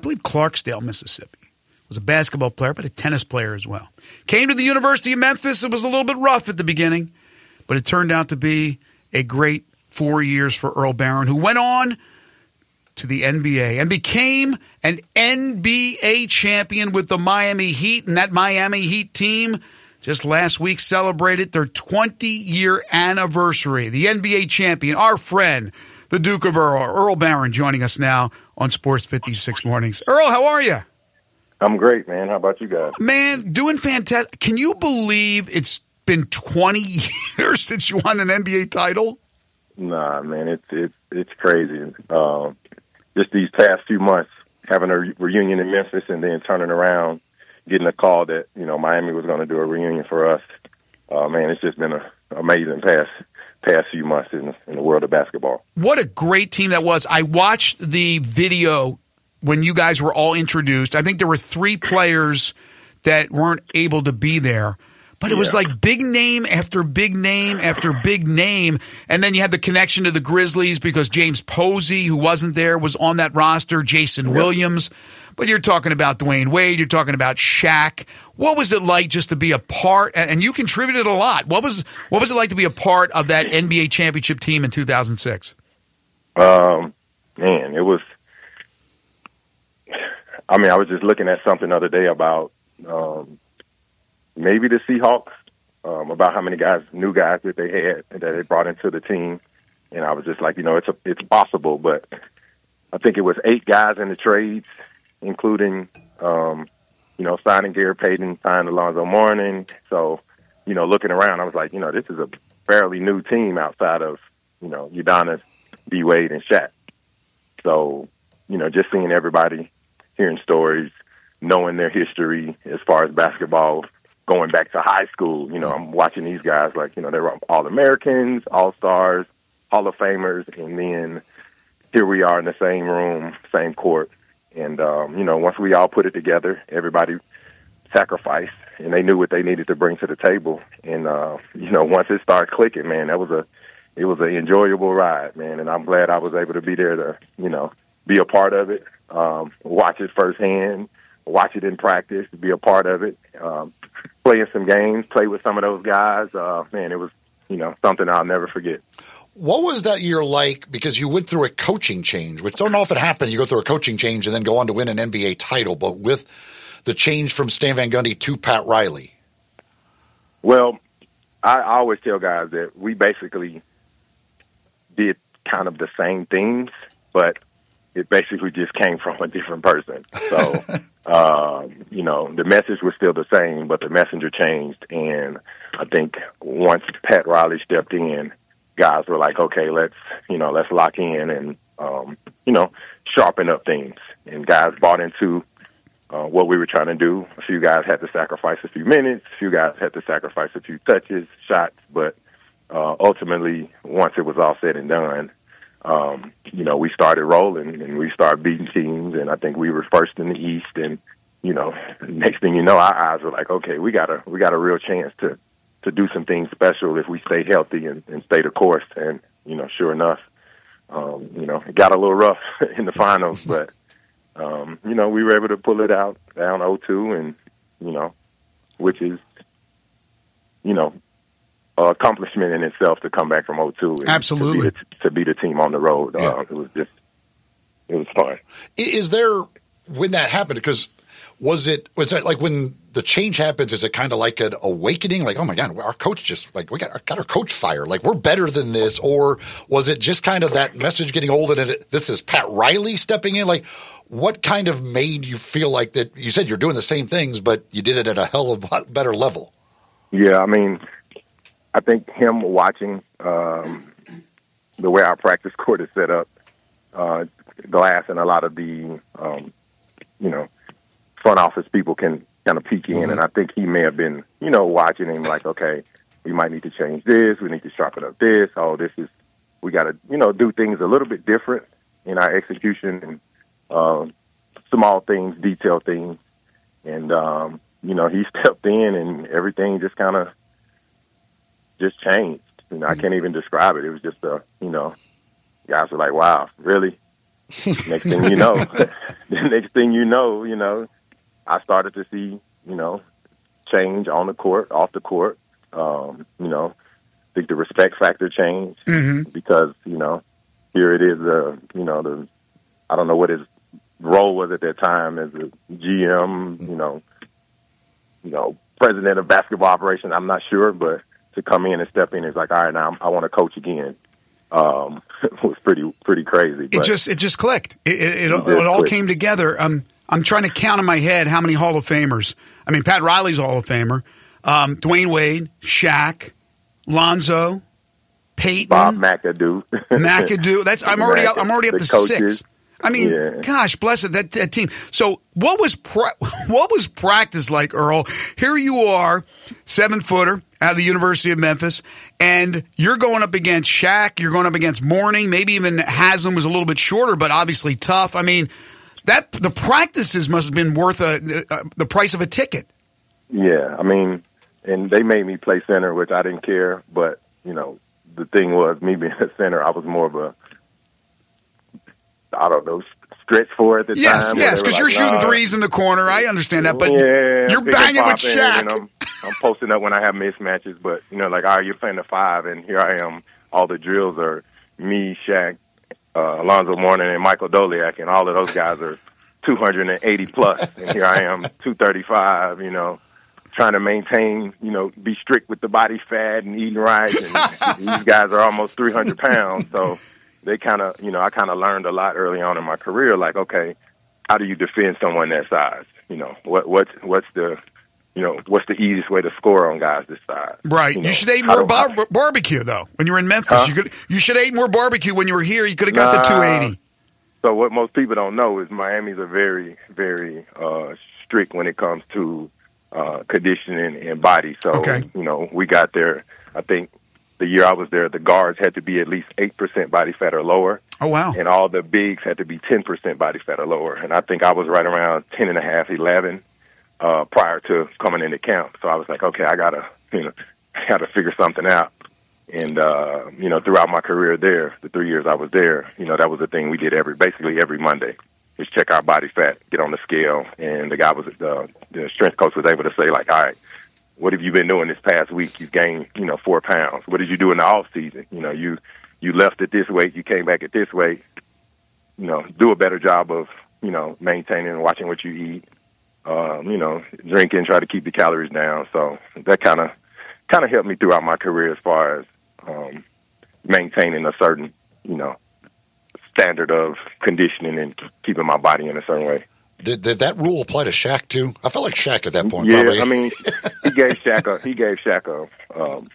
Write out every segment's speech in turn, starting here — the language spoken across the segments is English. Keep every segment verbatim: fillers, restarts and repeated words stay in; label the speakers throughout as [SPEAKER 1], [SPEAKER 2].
[SPEAKER 1] believe Clarksdale, Mississippi. Was a basketball player, but a tennis player as well. Came to the University of Memphis. It was a little bit rough at the beginning, but it turned out to be a great four years for Earl Barron, who went on to the N B A and became an N B A champion with the Miami Heat. And that Miami Heat team just last week celebrated their twenty-year anniversary. The N B A champion, our friend, the Duke of Earl, Earl Barron, joining us now on Sports fifty-six Mornings. Earl, how are you?
[SPEAKER 2] I'm great, man. How about you guys?
[SPEAKER 1] Man, doing fantastic. Can you believe it's been twenty years since you won an N B A title?
[SPEAKER 2] Nah, man, it's it's it's crazy. Um, just these past few months, having a re- reunion in Memphis and then turning around, getting a call that you know Miami was going to do a reunion for us. Uh, man, it's just been an amazing past past few months in the, in the world of basketball.
[SPEAKER 1] What a great team that was! I watched the video when you guys were all introduced. I think there were three players that weren't able to be there. But it was
[SPEAKER 2] yeah.
[SPEAKER 1] like big name after big name after big name. And then you had the connection to the Grizzlies because James Posey, who wasn't there, was on that roster, Jason
[SPEAKER 2] yeah.
[SPEAKER 1] Williams. But you're talking about Dwayne Wade. You're talking about Shaq. What was it like just to be a part? And you contributed a lot. What was what was it like to be a part of that N B A championship team in two thousand six?
[SPEAKER 2] Um, man, it was – I mean, I was just looking at something the other day about um, maybe the Seahawks, um, about how many guys, new guys that they had that they brought into the team, and I was just like, you know, it's a, it's possible, but I think it was eight guys in the trades, including, um, you know, signing Gary Payton, signing Alonzo Mourning. So, you know, looking around, I was like, you know, this is a fairly new team outside of, you know, Udonis, D. Wade, and Shaq. So, you know, just seeing everybody, hearing stories, knowing their history as far as basketball, going back to high school. You know, I'm watching these guys like, you know, they're All-Americans, All-Stars, Hall of Famers, and then here we are in the same room, same court. And, um, you know, once we all put it together, everybody sacrificed, and they knew what they needed to bring to the table. And, uh, you know, once it started clicking, man, that was a, it was an enjoyable ride, man. And I'm glad I was able to be there to, you know, be a part of it. Um, watch it firsthand, watch it in practice, be a part of it, um, play in some games, play with some of those guys. Uh, man, it was, you know, something I'll never forget.
[SPEAKER 3] What was that year like? Because you went through a coaching change, which don't often happen. You go through a coaching change and then go on to win an N B A title, but with the change from Stan Van Gundy to Pat Riley.
[SPEAKER 2] Well, I, I always tell guys that we basically did kind of the same things, but it basically just came from a different person. So, uh, you know, the message was still the same, but the messenger changed. And I think once Pat Riley stepped in, guys were like, okay, let's, you know, let's lock in and, um, you know, sharpen up things. And guys bought into uh, what we were trying to do. A few guys had to sacrifice a few minutes. A few guys had to sacrifice a few touches, shots. But uh, ultimately, once it was all said and done, Um, you know, we started rolling and we started beating teams, and I think we were first in the East. And you know, next thing you know, our eyes were like, okay, we got a we got a real chance to to do some things special if we stay healthy and, and stay the course. And you know, sure enough, um, you know, it got a little rough in the finals, but um, you know, we were able to pull it out down oh two, and you know, which is, you know, Uh, accomplishment in itself to come back from oh two. And
[SPEAKER 1] Absolutely.
[SPEAKER 2] To be, the, to be the team on the road.
[SPEAKER 3] Yeah.
[SPEAKER 2] Uh, it was just, it was fun.
[SPEAKER 3] Is there, when that happened, because was it, was that like when the change happens, is it kind of like an awakening? Like, oh my God, our coach just, like, we got, got our coach fired. Like, we're better than this. Or was it just kind of that message getting old and it, this is Pat Riley stepping in? Like, what kind of made you feel like that? You said you're doing the same things, but you did it at a hell of a better level.
[SPEAKER 2] Yeah, I mean, I think him watching um, the way our practice court is set up, uh, glass and a lot of the, um, you know, front office people can kind of peek in. Mm-hmm. And I think he may have been, you know, watching him like, okay, we might need to change this. We need to sharpen up this. Oh, this is, we got to, you know, do things a little bit different in our execution and uh, small things, detailed things. And, um, you know, he stepped in and everything just kind of, just changed. You know, I can't even describe it. It was just a, you know, guys were like, wow, really? next thing you know, the next thing you know, you know, I started to see, you know, change on the court, off the court. Um, you know, I think the respect factor changed
[SPEAKER 1] Mm-hmm.
[SPEAKER 2] because, you know, here it is, uh, you know, the I don't know what his role was at that time as a G M, you know, you know, president of basketball operations. I'm not sure, but to come in and step in is like, all right, now I want to coach again. Um, it was pretty pretty crazy.
[SPEAKER 1] It
[SPEAKER 2] but
[SPEAKER 1] just it just clicked. It, it, it,
[SPEAKER 2] It
[SPEAKER 1] it all
[SPEAKER 2] clicked.
[SPEAKER 1] came together. Um, I'm trying to count in my head how many Hall of Famers. I mean, Pat Riley's a Hall of Famer. Um, Dwayne Wade, Shaq, Lonzo, Peyton,
[SPEAKER 2] Bob McAdoo.
[SPEAKER 1] McAdoo. That's I'm already up, I'm already up
[SPEAKER 2] The
[SPEAKER 1] to
[SPEAKER 2] coaches.
[SPEAKER 1] six. I mean,
[SPEAKER 2] Yeah.
[SPEAKER 1] gosh, bless it, that, that team. So, what was pra- what was practice like, Earl? Here you are, seven footer out of the University of Memphis, and you're going up against Shaq. You're going up against Mourning. Maybe even Haslam was a little bit shorter, but obviously tough. I mean, that the practices must have been worth a, a, the price of a ticket.
[SPEAKER 2] Yeah, I mean, and they made me play center, which I didn't care. But you know, the thing was, me being a center, I was more of a, I don't know, stretch for at the
[SPEAKER 1] Yes,
[SPEAKER 2] time.
[SPEAKER 1] yes, because you're
[SPEAKER 2] like,
[SPEAKER 1] shooting
[SPEAKER 2] nah.
[SPEAKER 1] threes in the corner. I understand that, but
[SPEAKER 2] yeah,
[SPEAKER 1] you're
[SPEAKER 2] pick and
[SPEAKER 1] banging with
[SPEAKER 2] popping,
[SPEAKER 1] Shaq.
[SPEAKER 2] and I'm, I'm posting up when I have mismatches, but you know, like, all right, you're playing the five, and here I am. All the drills are me, Shaq, uh, Alonzo Mourning, and Michael Doliak, and all of those guys are two hundred eighty plus, and here I am, two thirty-five. You know, trying to maintain, you know, be strict with the body fat and eating right, and these guys are almost three hundred pounds, so they kind of, you know, I kind of learned a lot early on in my career. Like, okay, how do you defend someone that size? You know, what what's what's the you know, what's the easiest way to score on guys this size?
[SPEAKER 1] Right.
[SPEAKER 2] You,
[SPEAKER 1] You,
[SPEAKER 2] know,
[SPEAKER 1] should have eaten
[SPEAKER 2] how
[SPEAKER 1] more
[SPEAKER 2] do I-
[SPEAKER 1] bar- barbecue, though, when you were in Memphis.
[SPEAKER 2] Huh?
[SPEAKER 1] You could. You should have eaten more barbecue when you were here. You could have got the
[SPEAKER 2] Nah.
[SPEAKER 1] two eighty.
[SPEAKER 2] So what most people don't know is Miami's are very, very uh, strict when it comes to uh, conditioning and body. So,
[SPEAKER 1] Okay.
[SPEAKER 2] you know, we got there, I think the year I was there, the guards had to be at least eight percent body fat or lower.
[SPEAKER 1] Oh, wow.
[SPEAKER 2] And all the bigs had to be ten percent body fat or lower. And I think I was right around ten and a half, eleven uh, prior to coming into camp. So I was like, okay, I got to, you know, I got to figure something out. And, uh, you know, throughout my career there, the three years I was there, you know, that was the thing we did every, basically every Monday, is check our body fat, get on the scale. And the guy was, uh, the strength coach was able to say, like, all right, what have you been doing this past week? You've gained, you know, four pounds. What did you do in the off season? You know, you, you left at this weight, you came back at this weight. You know, do a better job of, you know, maintaining and watching what you eat. Um, you know, drinking, try to keep the calories down. So that kind of, kind of helped me throughout my career as far as um, maintaining a certain, you know, standard of conditioning and keeping my body in a certain way.
[SPEAKER 3] Did, did that rule apply to Shaq too? I felt like Shaq at that point.
[SPEAKER 2] Yeah,
[SPEAKER 3] probably.
[SPEAKER 2] I mean, he gave Shaq a, he gave Shaq a, um,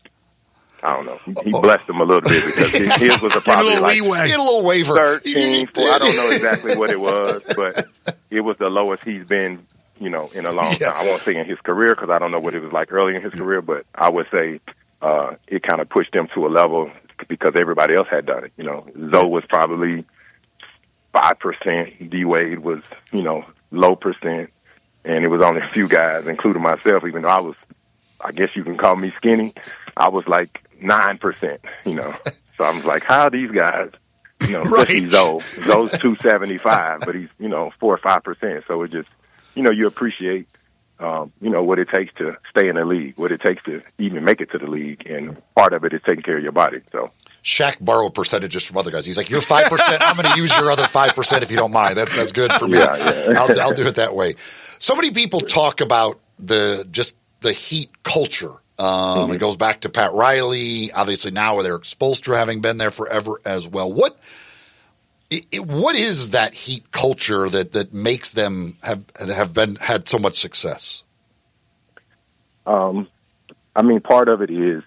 [SPEAKER 2] I don't know, he, he blessed him a little bit because his, his was a
[SPEAKER 1] Give a
[SPEAKER 2] probably
[SPEAKER 1] little
[SPEAKER 2] like
[SPEAKER 1] leeway.
[SPEAKER 3] he had a little waiver.
[SPEAKER 2] thirteen, four, I don't know exactly what it was, but it was the lowest he's been, you know, in a long
[SPEAKER 3] Yeah.
[SPEAKER 2] time. I won't say in his career because I don't know what it was like early in his career, but I would say uh, it kind of pushed him to a level because everybody else had done it. You know, Zoe was probably five percent. D Wade was, you know, low percent, and it was only a few guys, including myself. Even though I was, I guess you can call me skinny, I was like nine percent. You know, so I was like, how are these guys? You know, especially
[SPEAKER 1] Right.
[SPEAKER 2] Zoe. Zoe's two seventy five, but he's, you know, four or five percent. So it just, you know, you appreciate, um, you know, what it takes to stay in the league, what it takes to even make it to the league, and part of it is taking care of your body. So
[SPEAKER 3] Shaq borrowed percentages from other guys. He's like, "You're five percent. I'm going to use your other five percent if you don't mind. That's that's good for me.
[SPEAKER 2] Yeah, yeah.
[SPEAKER 3] I'll, I'll do it that way." So many people talk about the just the Heat culture. Um,
[SPEAKER 2] Mm-hmm.
[SPEAKER 3] It goes back to Pat Riley. Obviously, now with Eric Spoelstra having been there forever as well. What it, it- what is that Heat culture that that makes them have have been had so much success?
[SPEAKER 2] Um, I mean, part of it is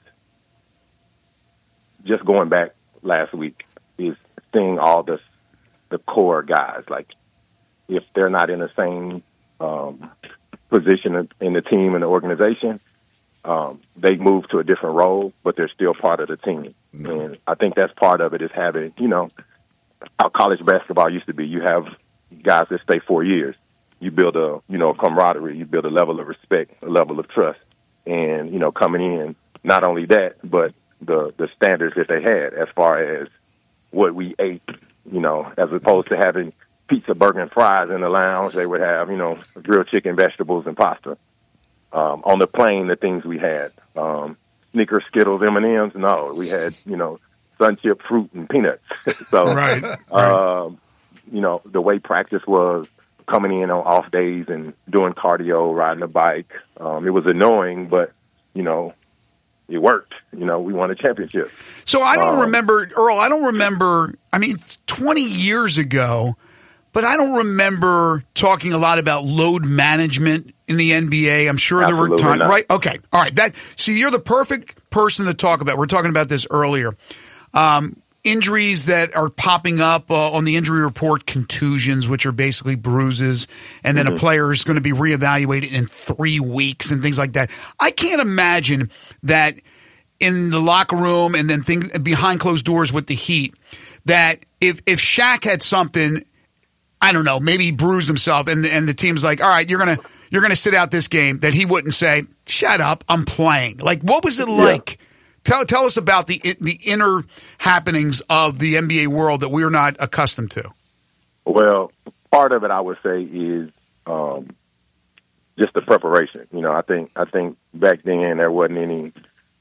[SPEAKER 2] just going back last week is seeing all the the core guys. Like, if they're not in the same um, position in the team and the organization, um, they move to a different role, but they're still part of the team. And I think that's part of it is having, you know, how college basketball used to be. You have guys that stay four years. You build a, you know, a camaraderie. You build a level of respect, a level of trust. And, you know, coming in, not only that, but the, the standards that they had as far as what we ate, You know, as opposed to having pizza, burger, and fries in the lounge, they would have, you know, grilled chicken, vegetables, and pasta. Um, on the plane, the things we had, um, Snickers, Skittles, M and M's, no, we had, you know, sun chip fruit and peanuts. so,
[SPEAKER 1] right.
[SPEAKER 2] Um,
[SPEAKER 1] right.
[SPEAKER 2] you know, the way practice was coming in on off days and doing cardio, riding a bike, um, it was annoying, but, you know, it worked. You know, we won a championship.
[SPEAKER 1] So I don't
[SPEAKER 2] um,
[SPEAKER 1] remember, Earl, I don't remember, I mean, twenty years ago, but I don't remember talking a lot about load management in the N B A. I'm sure there were times, right? Okay. All right. That, so you're the perfect person to talk about. We're talking about this earlier. Um, injuries that are popping up uh, on the injury report, contusions, which are basically bruises, and then mm-hmm. a player is going to be reevaluated in three weeks and things like that. I can't imagine that in the locker room and then things behind closed doors with the Heat, that if, if Shaq had something, I don't know, maybe he bruised himself and the, and the team's like, all right, you're going to, you're going to sit out this game, that he wouldn't say, shut up, I'm playing. Like, what was it like? Yeah. Tell tell us about the the inner happenings of the N B A world that we're not accustomed to.
[SPEAKER 2] Well, part of it, I would say, is um, just the preparation. You know, I think I think back then there wasn't any.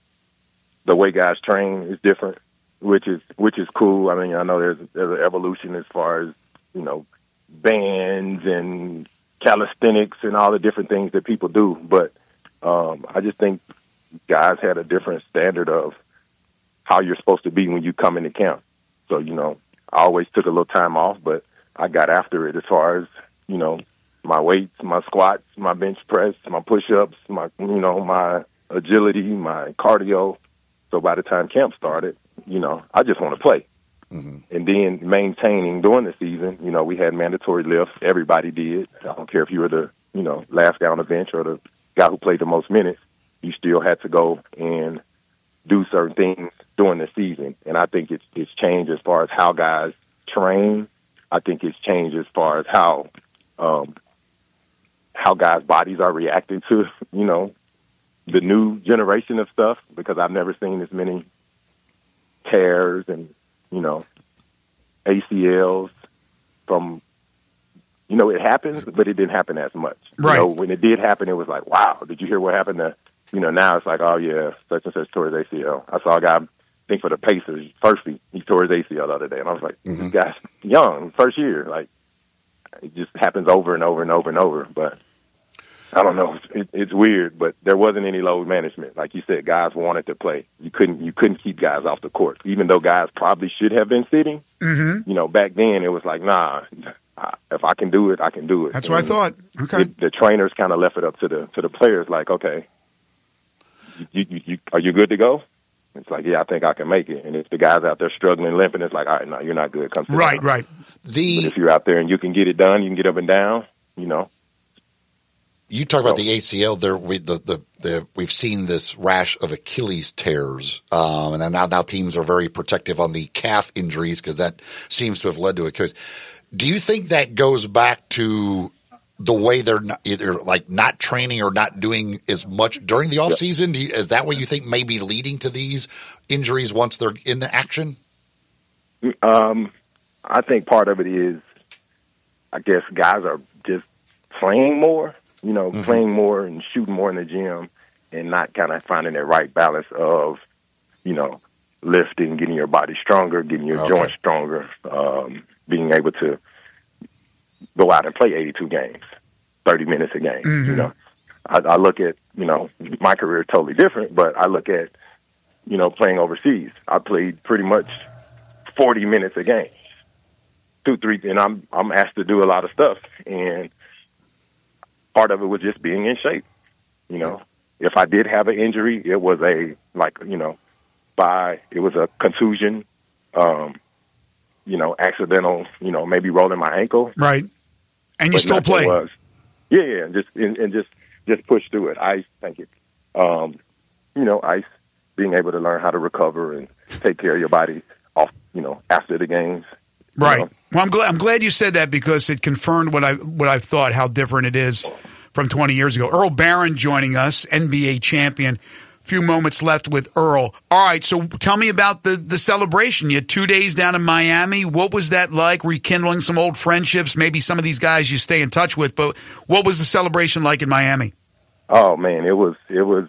[SPEAKER 2] The way guys train is different, which is which is cool. I mean, I know there's there's an evolution as far as, you know, bands and calisthenics and all the different things that people do, but um, I just think guys had a different standard of how you're supposed to be when you come into camp. So, you know, I always took a little time off, but I got after it as far as, you know, my weights, my squats, my bench press, my push-ups, my, you know, my agility, my cardio. So by the time camp started, you know, I just want to play. Mm-hmm. And then maintaining during the season, you know, we had mandatory lifts. Everybody did. I don't care if you were the, you know, last guy on the bench or the guy who played the most minutes. You still had to go and do certain things during the season. And I think it's, it's changed as far as how guys train. I think it's changed as far as how um, how guys' bodies are reacting to, you know, the new generation of stuff, because I've never seen as many tears and, you know, A C Ls from, you know, it happens, but it didn't happen as much.
[SPEAKER 1] Right.
[SPEAKER 2] You know, when it did happen, it was like, wow, did you hear what happened to, you know, now it's like, oh, yeah, such and such tore his A C L. I saw a guy, I think for the Pacers, first he, he tore his A C L the other day. And I was like, mm-hmm. This guy's young, first year. Like, it just happens over and over and over and over. But I don't know. It, it's weird, but there wasn't any load management. Like you said, guys wanted to play. You couldn't you couldn't keep guys off the court, even though guys probably should have been sitting.
[SPEAKER 1] Mm-hmm.
[SPEAKER 2] You know, back then it was like, nah, if I can do it, I can do it.
[SPEAKER 1] That's
[SPEAKER 2] and
[SPEAKER 1] what I thought. Okay.
[SPEAKER 2] It, the trainers kind of left it up to the to the players. Like, okay, you, you, you, are you good to go? It's like, yeah, I think I can make it. And if the guy's out there struggling, limping, it's like, all right, no, you're not good. Come sit
[SPEAKER 1] right,
[SPEAKER 2] down.
[SPEAKER 1] right.
[SPEAKER 2] The but if you're out there and you can get it done, you can get up and down. You know.
[SPEAKER 3] You talk about the A C L. There, we the, the the we've seen this rash of Achilles tears, um, and now now teams are very protective on the calf injuries because that seems to have led to Achilles. Do you think that goes back to the way they're not, either like not training or not doing as much during the off season? Do you, is that what you think may be leading to these injuries once they're in the action?
[SPEAKER 2] Um, I think part of it is, I guess guys are just playing more. You know, mm-hmm. playing more and shooting more in the gym and not kind of finding that right balance of, you know, lifting, getting your body stronger, getting your okay. joints stronger, um, being able to go out and play eighty-two games, thirty minutes a game. Mm-hmm. You know, I, I look at, you know, my career is totally different, but I look at, you know, playing overseas. I played pretty much forty minutes a game, two, three, and I'm I'm asked to do a lot of stuff, and part of it was just being in shape. You know, if I did have an injury, it was a, like, you know, by, it was a contusion, um, you know, accidental, you know, maybe rolling my ankle.
[SPEAKER 1] Right. And you still play.
[SPEAKER 2] Was. Yeah, yeah, and just, and, and just, just push through it. Ice, thank you. Um, you know, ice, being able to learn how to recover and take care of your body off, you know, after the games.
[SPEAKER 1] Right.
[SPEAKER 2] You know?
[SPEAKER 1] Well, I'm glad I'm glad you said that because it confirmed what I what I thought, how different it is from twenty years ago. Earl Barron joining us, N B A champion, few moments left with Earl. All right, so tell me about the, the celebration. You had two days down in Miami. What was that like, rekindling some old friendships? Maybe some of these guys you stay in touch with, but what was the celebration like in Miami?
[SPEAKER 2] Oh, man, it was, it was,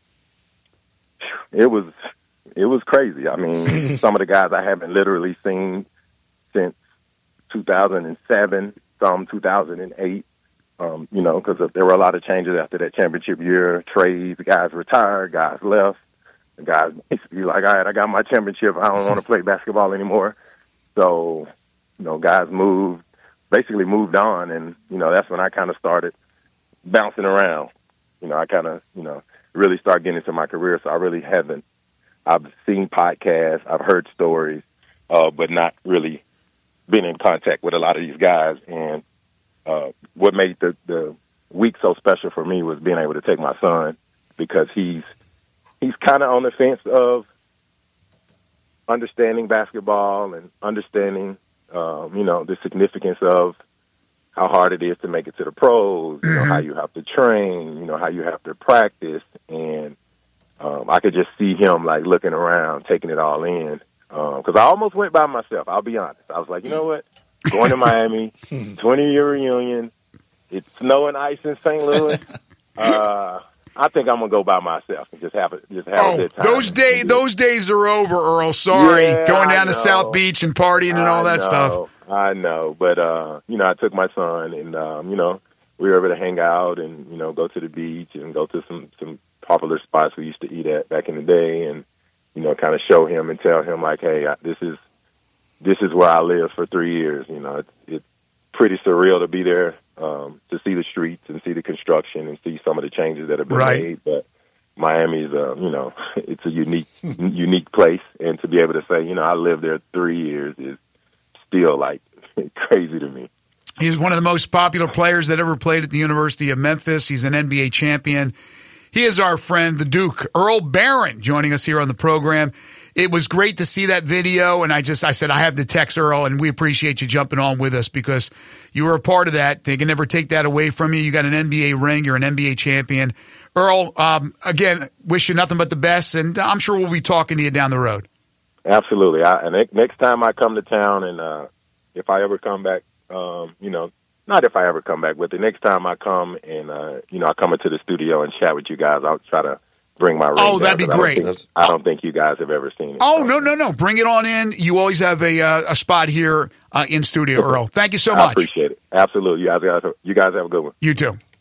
[SPEAKER 2] it was, it was crazy. I mean, some of the guys I haven't literally seen since two thousand seven, some two thousand eight. Um, you know, because there were a lot of changes after that championship year. Trades, guys retired, guys left. The guys basically like, all right, I got my championship. I don't want to play basketball anymore. So, you know, guys moved, basically moved on. And, you know, that's when I kind of started bouncing around. You know, I kind of, you know, really started getting into my career. So I really haven't, I've seen podcasts, I've heard stories, uh, but not really been in contact with a lot of these guys. And, Uh, what made the, the week so special for me was being able to take my son, because he's he's kind of on the fence of understanding basketball and understanding, um, you know, the significance of how hard it is to make it to the pros, you know,
[SPEAKER 1] Mm-hmm.
[SPEAKER 2] how you have to train, you know, how you have to practice. And um, I could just see him, like, looking around, taking it all in, because um, I almost went by myself. I'll be honest. I was like, you know what? Going to Miami, twenty-year reunion. It's snow and ice in Saint Louis. Uh, I think I'm gonna go by myself and just have a just have
[SPEAKER 1] Oh,
[SPEAKER 2] a good time.
[SPEAKER 1] those days, those days are over, Earl. Sorry,
[SPEAKER 2] Yeah,
[SPEAKER 1] going
[SPEAKER 2] I
[SPEAKER 1] down to
[SPEAKER 2] know.
[SPEAKER 1] South Beach and partying and all
[SPEAKER 2] I
[SPEAKER 1] that stuff.
[SPEAKER 2] know, I know, but uh, you know, I took my son, and um, you know, we were able to hang out and you know go to the beach and go to some some popular spots we used to eat at back in the day, and you know, kind of show him and tell him like, hey, I, this is. This is where I lived for three years. You know, it's, it's pretty surreal to be there, um, to see the streets and see the construction and see some of the changes that have been
[SPEAKER 1] Right.
[SPEAKER 2] made. But Miami's, uh, you know, it's a unique, unique place. And to be able to say, you know, I lived there three years is still like crazy to me.
[SPEAKER 1] He's one of the most popular players that ever played at the University of Memphis. He's an N B A champion. He is our friend, the Duke, Earl Barron, joining us here on the program. It was great to see that video, and I just, I said, I have to text Earl, and we appreciate you jumping on with us because you were a part of that. They can never take that away from you. You got an N B A ring. You're an N B A champion. Earl, um, again, wish you nothing but the best, and I'm sure we'll be talking to you down the road.
[SPEAKER 2] Absolutely. I, and next time I come to town, and uh, if I ever come back, um, you know, not if I ever come back, but the next time I come and, uh, you know, I come into the studio and chat with you guys, I'll try to bring my ring
[SPEAKER 1] Oh,
[SPEAKER 2] down,
[SPEAKER 1] that'd be
[SPEAKER 2] 'cause I don't
[SPEAKER 1] great.
[SPEAKER 2] think- I don't think you guys have ever seen it.
[SPEAKER 1] Oh,
[SPEAKER 2] so.
[SPEAKER 1] no, no, no. Bring it on in. You always have a uh, a spot here uh, in studio, Earl. Thank you so
[SPEAKER 2] I
[SPEAKER 1] much.
[SPEAKER 2] appreciate it. Absolutely. You guys, you guys have a good one.
[SPEAKER 1] You too.